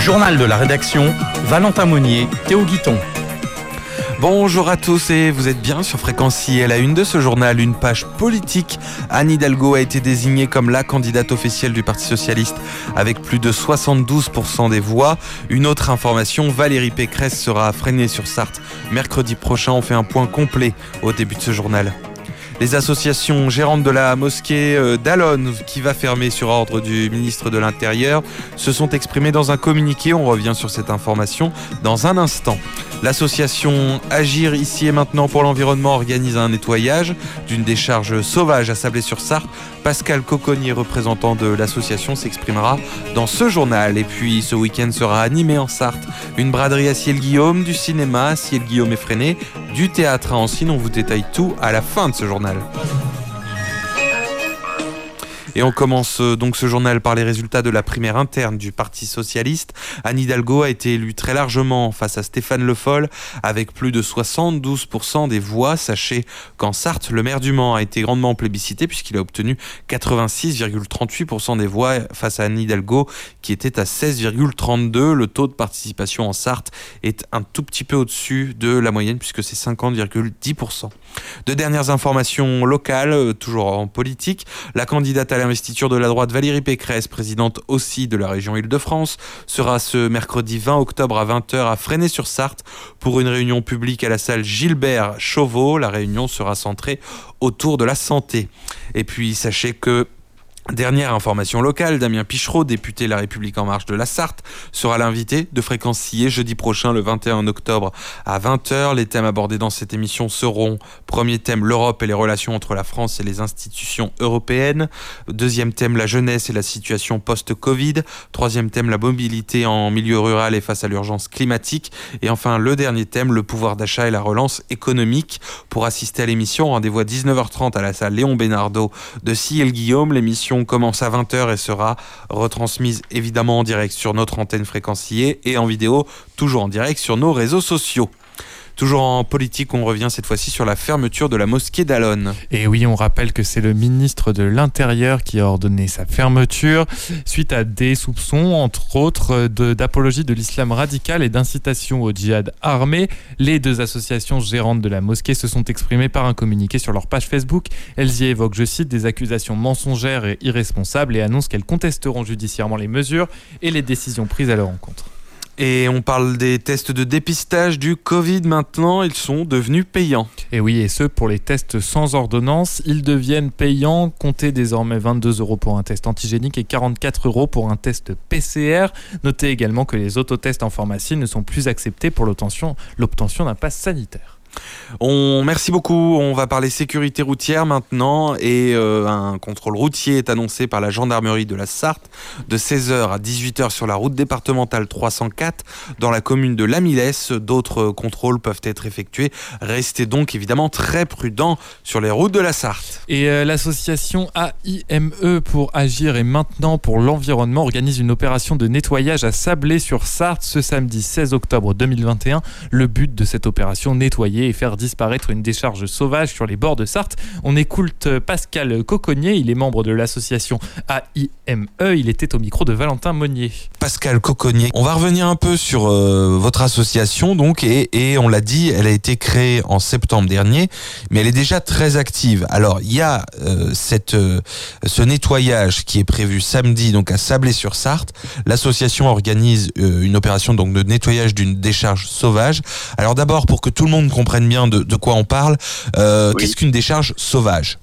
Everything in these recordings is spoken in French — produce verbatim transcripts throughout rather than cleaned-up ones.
journal de la rédaction, Valentin Monnier, Théo Guiton. Bonjour à tous et vous êtes bien sur Fréquence I. À la une de ce journal, une page politique. Anne Hidalgo a été désignée comme la candidate officielle du Parti Socialiste avec plus de soixante-douze pour cent des voix. Une autre information, Valérie Pécresse sera à Fresnay-sur-Sarthe mercredi prochain. On fait un point complet au début de ce journal. Les associations gérantes de la mosquée d'Alonne, qui va fermer sur ordre du ministre de l'Intérieur, se sont exprimées dans un communiqué. On revient sur cette information dans un instant. L'association Agir ici et maintenant pour l'environnement organise un nettoyage d'une décharge sauvage à Sablé-sur-Sarthe. Pascal Coconnier, représentant de l'association, s'exprimera dans ce journal. Et puis ce week-end sera animé en Sarthe une braderie à Ciel-Guillaume, du cinéma à Ciel-Guillaume et Fresnay, du théâtre à Ancine. On vous détaille tout à la fin de ce journal. Et on commence donc ce journal par les résultats de la primaire interne du Parti Socialiste. Anne Hidalgo a été élue très largement face à Stéphane Le Foll avec plus de soixante-douze pour cent des voix. Sachez qu'en Sarthe, le maire du Mans a été grandement plébiscité puisqu'il a obtenu quatre-vingt-six virgule trente-huit pour cent des voix face à Anne Hidalgo qui était à seize virgule trente-deux. Le taux de participation en Sarthe est un tout petit peu au-dessus de la moyenne puisque c'est cinquante virgule dix pour cent. De dernières informations locales, toujours en politique, la candidate à l'investiture de la droite Valérie Pécresse, présidente aussi de la région Île-de-France, sera ce mercredi vingt octobre à vingt heures à Fresnay-sur-Sarthe pour une réunion publique à la salle Gilbert Chauveau. La réunion sera centrée autour de la santé. Et puis sachez que dernière information locale, Damien Pichereau, député La République En Marche de la Sarthe, sera l'invité de Fréquence I jeudi prochain le vingt et un octobre à vingt heures. Les thèmes abordés dans cette émission seront: premier thème, l'Europe et les relations entre la France et les institutions européennes. Deuxième thème, la jeunesse et la situation post-Covid. Troisième thème, la mobilité en milieu rural et face à l'urgence climatique. Et enfin, le dernier thème, le pouvoir d'achat et la relance économique. Pour assister à l'émission, rendez-vous à dix-neuf heures trente à la salle Léon Bénardeau de Ciel-Guillaume. L'émission commence à vingt heures et sera retransmise évidemment en direct sur notre antenne Fréquence I et en vidéo toujours en direct sur nos réseaux sociaux. Toujours en politique, on revient cette fois-ci sur la fermeture de la mosquée d'Alonne. Et oui, on rappelle que c'est le ministre de l'Intérieur qui a ordonné sa fermeture suite à des soupçons, entre autres, de, d'apologie de l'islam radical et d'incitation au djihad armé. Les deux associations gérantes de la mosquée se sont exprimées par un communiqué sur leur page Facebook. Elles y évoquent, je cite, des accusations mensongères et irresponsables et annoncent qu'elles contesteront judiciairement les mesures et les décisions prises à leur encontre. Et on parle des tests de dépistage du Covid maintenant, ils sont devenus payants. Et oui, et ce pour les tests sans ordonnance, ils deviennent payants. Comptez désormais vingt-deux euros pour un test antigénique et quarante-quatre euros pour un test P C R. Notez également que les autotests en pharmacie ne sont plus acceptés pour l'obtention, l'obtention d'un pass sanitaire. On, merci beaucoup. On va parler sécurité routière maintenant et euh, un contrôle routier est annoncé par la gendarmerie de la Sarthe de seize heures à dix-huit heures sur la route départementale trois cent quatre dans la commune de Lamilès. D'autres contrôles peuvent être effectués. Restez donc évidemment très prudents sur les routes de la Sarthe. Et euh, l'association A I M E pour Agir et maintenant pour l'environnement organise une opération de nettoyage à Sablé-sur-Sarthe ce samedi seize octobre deux mille vingt et un. Le but de cette opération, nettoyer et faire disparaître une décharge sauvage sur les bords de Sarthe. On écoute Pascal Coconnier, il est membre de l'association A I M E, il était au micro de Valentin Monnier. Pascal Coconnier, on va revenir un peu sur euh, votre association donc et, et on l'a dit, elle a été créée en septembre dernier, mais elle est déjà très active. Alors il y a euh, cette, euh, ce nettoyage qui est prévu samedi donc à Sablé-sur-Sarthe. L'association organise euh, une opération donc de nettoyage d'une décharge sauvage. Alors d'abord, pour que tout le monde comprenne bien de, de quoi on parle, euh, oui. Qu'est-ce qu'une décharge sauvage?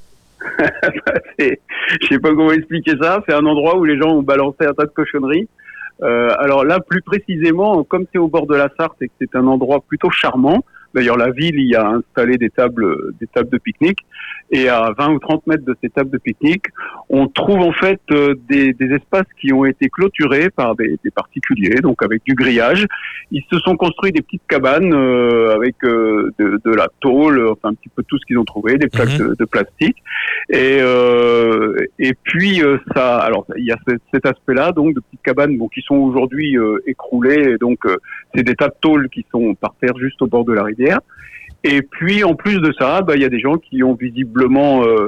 c'est, je sais pas comment expliquer ça. C'est un endroit où les gens ont balancé un tas de cochonneries. Euh, alors là, plus précisément, comme c'est au bord de la Sarthe et que c'est un endroit plutôt charmant, d'ailleurs la ville y a installé des tables, des tables de pique-nique, et à vingt ou trente mètres de ces tables de pique-nique, on trouve en fait euh, des, des espaces qui ont été clôturés par des, des particuliers, donc avec du grillage. Ils se sont construits des petites cabanes euh, avec euh, de, de la tôle, enfin un petit peu tout ce qu'ils ont trouvé, des plaques mmh. de, de plastique. Et euh, et puis euh, ça, alors il y a ce, cet aspect-là, donc de petites cabanes, bon, qui sont aujourd'hui euh, écroulées. Et donc euh, c'est des tas de tôles qui sont par terre juste au bord de la rivière. Et puis, en plus de ça, bah, il y a des gens qui ont visiblement euh,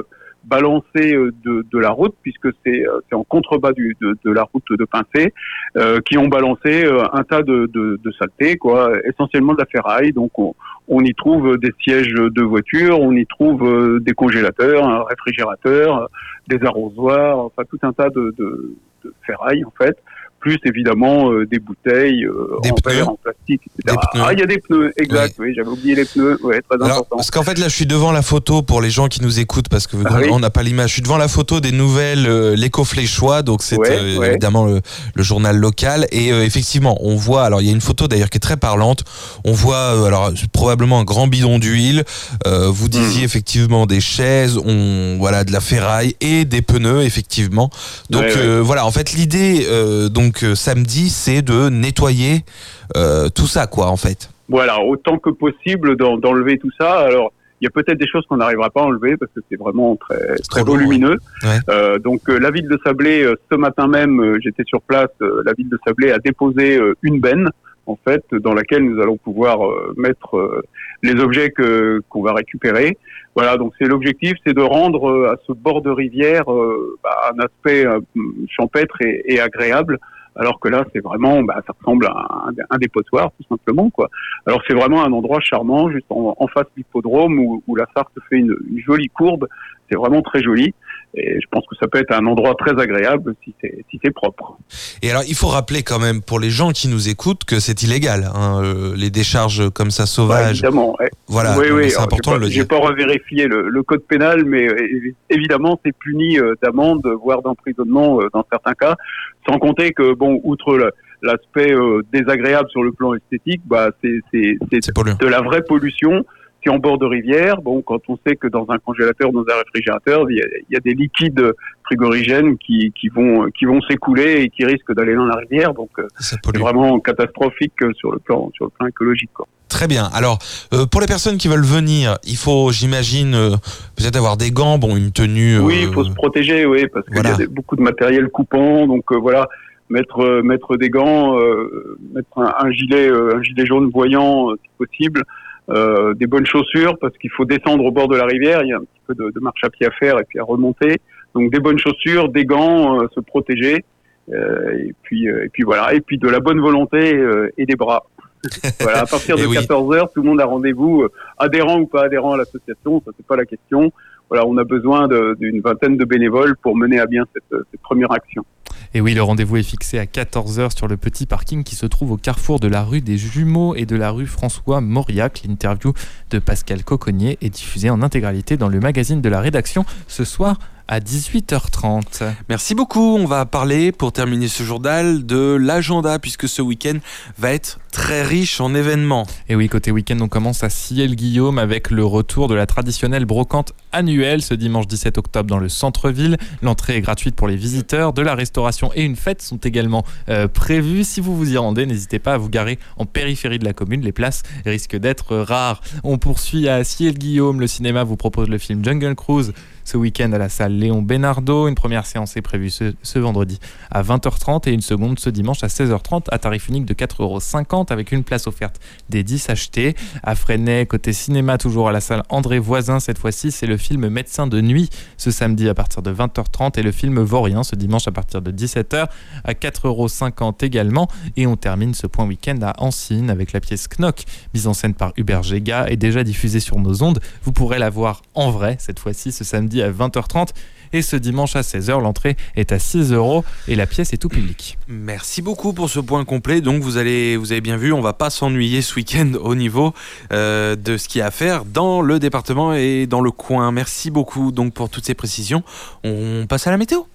balancés de, de la route, puisque c'est, c'est en contrebas du, de, de la route de Pincé, euh, qui ont balancé un tas de, de, de saletés, quoi, essentiellement de la ferraille. Donc on, on y trouve des sièges de voitures, on y trouve des congélateurs, un réfrigérateur, des arrosoirs, enfin tout un tas de, de, de ferraille en fait. Plus évidemment euh, des bouteilles euh, des en pneus. verre, en plastique, et cetera. Ah, il y a des pneus, exact, oui, oui j'avais oublié les pneus, ouais, très Alors, important. parce qu'en fait, là, je suis devant la photo pour les gens qui nous écoutent, parce que Ah, oui. on n'a pas l'image. Je suis devant la photo des nouvelles euh, L'Éco-Fléchois, donc c'est Ouais, euh, ouais. évidemment le, le journal local. Et euh, effectivement, on voit, alors il y a une photo d'ailleurs qui est très parlante. On voit, euh, alors probablement un grand bidon d'huile. Euh, vous disiez Mm. effectivement des chaises, on voilà de la ferraille et des pneus, effectivement. Donc Ouais, ouais. euh, voilà, en fait, l'idée euh, donc euh, samedi, c'est de nettoyer euh, tout ça, quoi, en fait. Voilà, autant que possible d'en, d'enlever tout ça. Alors, il y a peut-être des choses qu'on n'arrivera pas à enlever parce que c'est vraiment très, C'est très trop lourd, volumineux. ouais. Ouais. Euh, donc, euh, la ville de Sablé, euh, ce matin même, euh, j'étais sur place, euh, la ville de Sablé a déposé euh, une benne, en fait, dans laquelle nous allons pouvoir euh, mettre euh, les objets que, qu'on va récupérer. Voilà, donc c'est l'objectif, c'est de rendre euh, à ce bord de rivière euh, bah, un aspect euh, champêtre et, et agréable. Alors que là, c'est vraiment, bah, ça ressemble à un, un dépotoir, tout simplement, quoi. Alors c'est vraiment un endroit charmant, juste en, en face de l'hippodrome, où, où la Sarthe fait une, une jolie courbe. C'est vraiment très joli. Et je pense que ça peut être un endroit très agréable si c'est, si c'est propre. Et alors, il faut rappeler quand même pour les gens qui nous écoutent que c'est illégal, hein, euh, les décharges comme ça Bah, sauvages. évidemment, ouais. Voilà, oui, donc oui. c'est Alors, important j'ai de pas, le j'ai dire. pas revérifié le, le code pénal, mais euh, évidemment, c'est puni euh, d'amende, voire d'emprisonnement euh, dans certains cas. Sans compter que, bon, outre le, l'aspect euh, désagréable sur le plan esthétique, bah, c'est, c'est, c'est, C'est polluant. de la vraie pollution. C'est en bord de rivière. Bon, quand on sait que dans un congélateur, dans un réfrigérateur, il y a, il y a des liquides frigorigènes qui, qui vont, qui vont s'écouler et qui risquent d'aller dans la rivière. Donc, euh, Ça c'est pollue. vraiment catastrophique sur le plan, sur le plan écologique, quoi. Très bien. Alors, euh, pour les personnes qui veulent venir, il faut, j'imagine, euh, peut-être avoir des gants, bon, une tenue. Oui, euh, il faut se protéger, oui, parce qu'il voilà. y a des, beaucoup de matériel coupant, donc euh, voilà, mettre euh, mettre des gants, euh, mettre un, un gilet euh, un gilet jaune voyant euh, si possible, euh, des bonnes chaussures parce qu'il faut descendre au bord de la rivière, il y a un petit peu de, de marche à pied à faire et puis à remonter, donc des bonnes chaussures, des gants, euh, se protéger, euh, et puis euh, et puis voilà, et puis de la bonne volonté euh, et des bras. Voilà, à partir de Et oui. quatorze heures, tout le monde a rendez-vous, euh, adhérent ou pas adhérent à l'association, ça c'est pas la question. Voilà, on a besoin de, d'une vingtaine de bénévoles pour mener à bien cette, cette première action. Et oui, le rendez-vous est fixé à quatorze heures sur le petit parking qui se trouve au carrefour de la rue des Jumeaux et de la rue François Mauriac. L'interview de Pascal Coconnier est diffusée en intégralité dans le magazine de la rédaction ce soir à dix-huit heures trente. Merci beaucoup. On va parler, pour terminer ce journal, de l'agenda, puisque ce week-end va être très riche en événements. Et oui, côté week-end, on commence à Ciel-Guillaume avec le retour de la traditionnelle brocante annuelle ce dimanche dix-sept octobre dans le centre-ville. L'entrée est gratuite pour les visiteurs. De la restauration et une fête sont également euh, prévues. Si vous vous y rendez, n'hésitez pas à vous garer en périphérie de la commune. Les places risquent d'être rares. On poursuit à Ciel-Guillaume. Le cinéma vous propose le film Jungle Cruise ce week-end à la salle Léon Bénardeau. Une première séance est prévue ce, ce vendredi à vingt heures trente et une seconde ce dimanche à seize heures trente à tarif unique de quatre euros cinquante avec une place offerte des dix achetés. À Fresnay, côté cinéma, toujours à la salle André Voisin, cette fois-ci, c'est le film Médecin de nuit ce samedi à partir de vingt heures trente et le film Vaurien ce dimanche à partir de dix-sept heures à quatre euros cinquante également. Et on termine ce point week-end à Ancine avec la pièce Knock, mise en scène par Hubert Géga et déjà diffusée sur nos ondes. Vous pourrez la voir en vrai cette fois-ci ce samedi à vingt heures trente et ce dimanche à seize heures. L'entrée est à six euros et la pièce est tout public. Merci beaucoup pour ce point complet. Donc vous allez, vous avez bien vu, on va pas s'ennuyer ce week-end au niveau euh, de ce qu'il y a à faire dans le département et dans le coin. Merci beaucoup donc pour toutes ces précisions. On passe à la météo.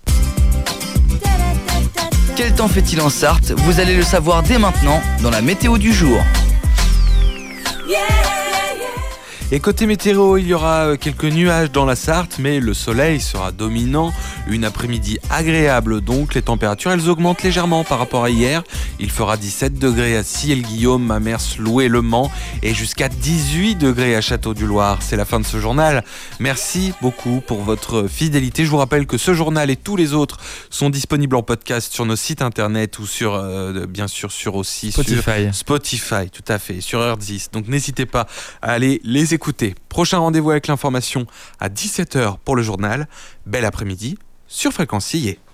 Quel temps fait-il en Sarthe? Vous allez le savoir dès maintenant dans la météo du jour. Et côté météo, il y aura quelques nuages dans la Sarthe, mais le soleil sera dominant. Une après-midi agréable donc. Les températures, elles augmentent légèrement par rapport à hier. Il fera dix-sept degrés à Ciel-Guillaume, Mamers, Loué, Le Mans et jusqu'à dix-huit degrés à Château-du-Loir. C'est la fin de ce journal. Merci beaucoup pour votre fidélité. Je vous rappelle que ce journal et tous les autres sont disponibles en podcast sur nos sites internet ou sur, euh, bien sûr, sur aussi Spotify. sur Spotify, tout à fait, sur Heure dix. Donc n'hésitez pas à aller les écouter. écoutez. Prochain rendez-vous avec l'information à dix-sept heures pour le journal. Bel après-midi sur Fréquence I E.